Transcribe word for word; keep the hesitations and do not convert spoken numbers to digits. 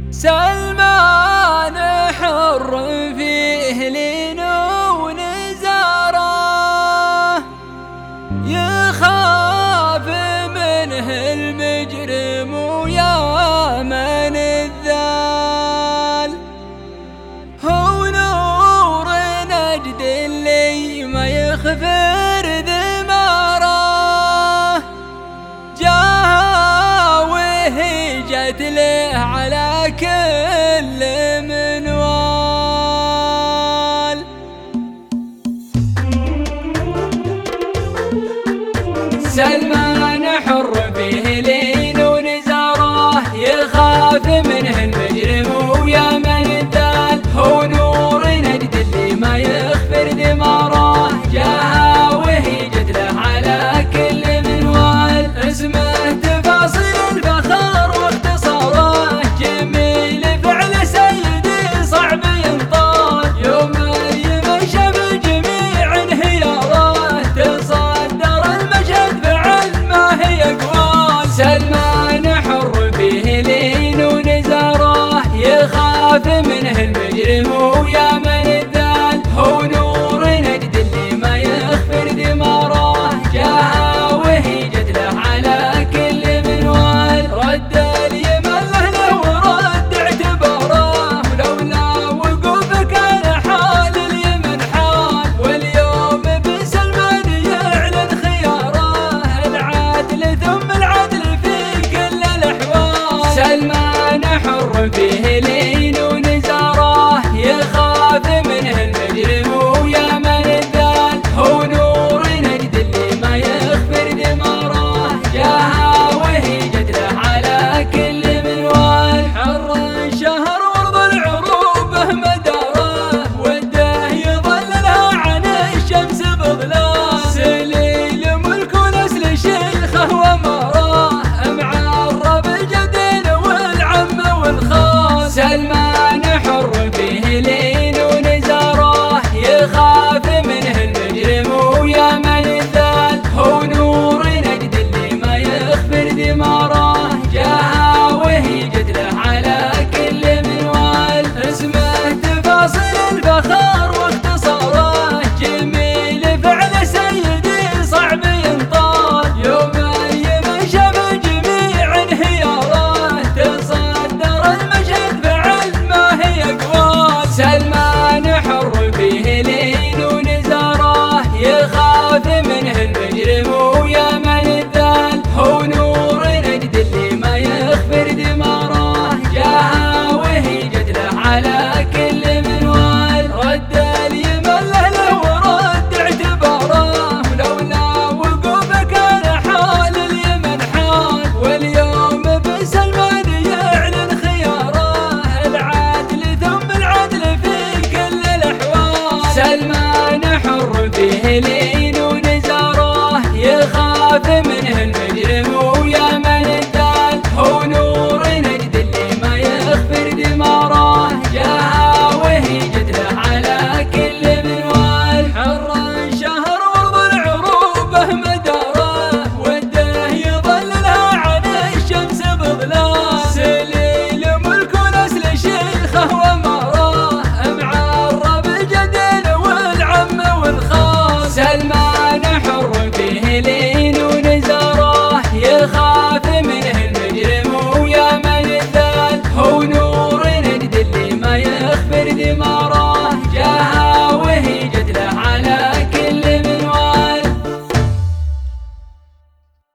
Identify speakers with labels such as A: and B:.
A: سلمان حر فيه لين ونزاره، يخاف منه المجرم ويا من الذال. هو نور نجد اللي ما يخفر ذماره، جاها وهجت له على كل منوال. سلمان حر فيه لين ونزاره، يخاف منه المجرم ويا من الذال. هو نور نجد اللي ما يخفر ذماره، جاها وهجت له على كل منوال. اسمه تفاصيل الفخر واختصاره، جميل فعل سيدي صعب ينطال. يوم يمشى بجميع انهياره، تصدر المشهد فعل ما هي اقوال. سلمان حر فيه لين ونزاره، يخاف منه المجرم ويا من الذال. هو نور نجد اللي ما يخفر ذماره، جاها وهجت له على كل منوال. رد اليمن له ورد اعتباره، ولولا وقوف كان حال اليمن حال. واليوم بن سلمان يعلن خياره، العدل ثم العدل في كل الاحوال. سلمان حر فيه لين ونزاره، يخاف منه المجرم